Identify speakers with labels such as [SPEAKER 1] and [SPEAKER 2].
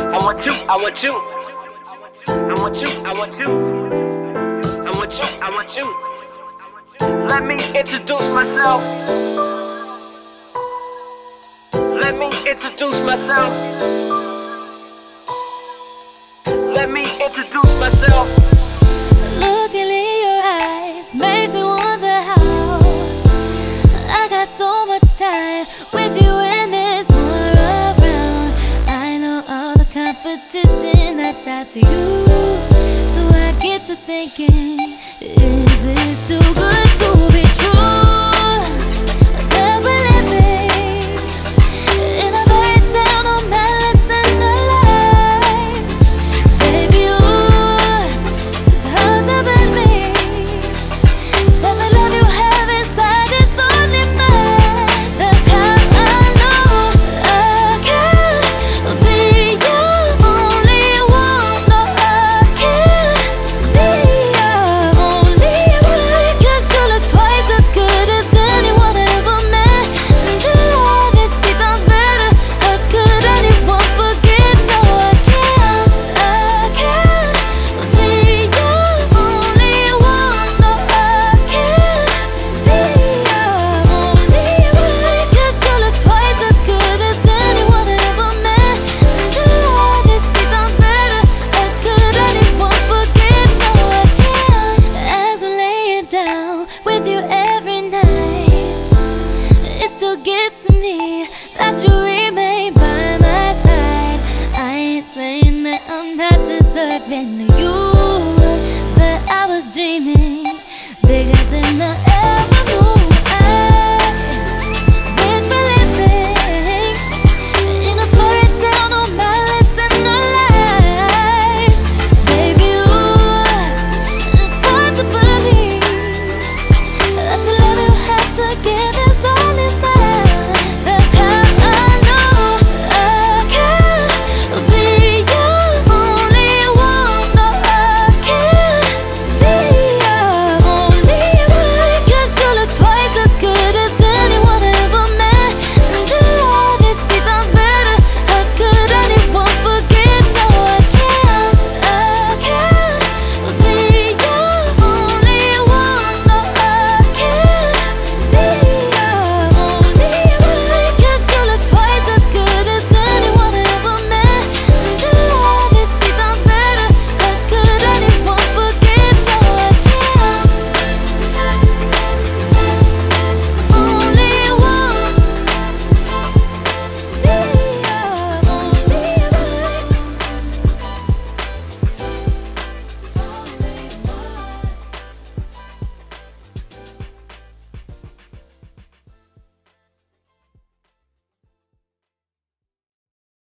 [SPEAKER 1] I want you, I want you. I want you, I want you. I want you, I want you. Let me introduce myself. Let me introduce myself. Let me introduce myself.
[SPEAKER 2] Looking in your eyes makes me wonder how I got so much time with you and there's more around. I know all the competition that's out to you, so I get to thinking, is this too good to be true? That we're living in a fairy tale, no malice and no lies. Baby, it's hard to believe that the love you have inside is only mine. That's how I know I can't be your only one. No, I can't be your only one. 'Cause you look twice as good as anyone I ever met, and your love is 3 times better. How could anyone forget? No, I can't be your only one. No, I can't be your only one. 'Cause you look twice as good as anyone I ever met, and your love is 3 times better. How could anyone forget? No, I can't. As I'm laying down with you every night, it still gets to me that you remain by my side. I ain't saying that I'm not deserving